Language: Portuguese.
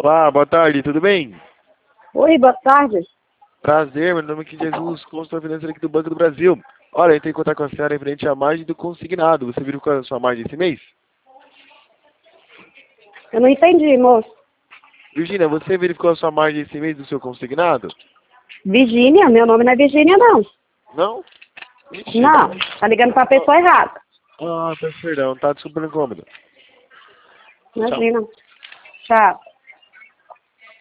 Olá, boa tarde, tudo bem? Oi, boa tarde. Prazer, meu nome é Jesus, consultor financeiro aqui do Banco do Brasil. Olha, eu entrei em contato com a senhora referente à margem do consignado. Você viu qual é a sua margem esse mês? Eu não entendi, moço. Virgínia, você verificou a sua margem esse mês do seu consignado? Virgínia? Meu nome não é Virgínia, não. Não? Ixi. Não, tá ligando pra pessoa errada. Ah, peço perdão, tá? Desculpa o incômodo. Tchau. Imagina. Tchau.